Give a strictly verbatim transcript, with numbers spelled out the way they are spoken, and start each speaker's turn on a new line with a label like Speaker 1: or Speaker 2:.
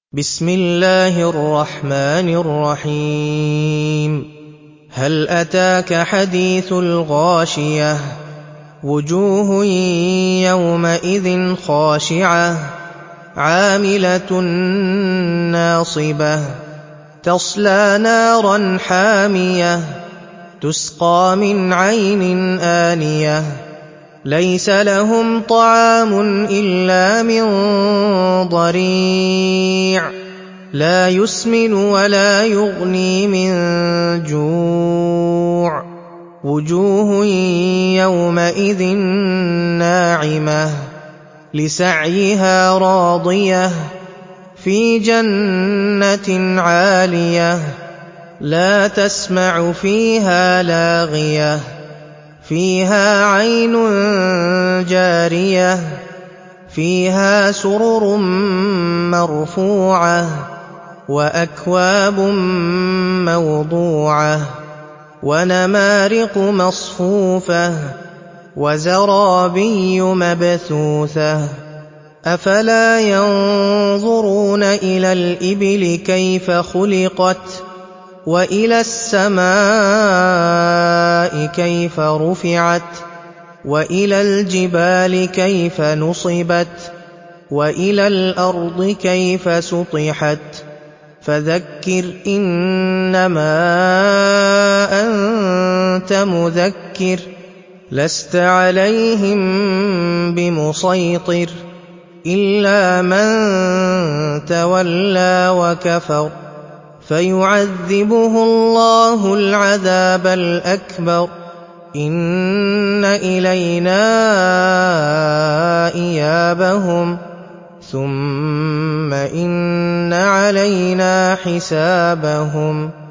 Speaker 1: بسم الله الرحمن الرحيم هل أتاك حديث الغاشية وجوه يومئذ خاشعة عاملة ناصبة تصلى نارا حامية تسقى من عين آنية ليس لهم طعام إلا من ضريع لا يسمن ولا يغني من جوع وجوه يومئذ ناعمة لسعيها راضية في جنة عالية لا تسمع فيها لاغية فيها عين جارية فيها سرر مرفوعة وأكواب موضوعة ونمارق مصفوفة وزرابي مبثوثة أفلا ينظرون إلى الإبل كيف خلقت وإلى السماء كيف رفعت وإلى الجبال كيف نصبت وإلى الأرض كيف سطحت فذكر إنما أنت مذكر لست عليهم بمسيطر إلا من تولى وكفر فيعذبه الله العذاب الأكبر إن إلينا إيابهم ثم إن علينا حسابهم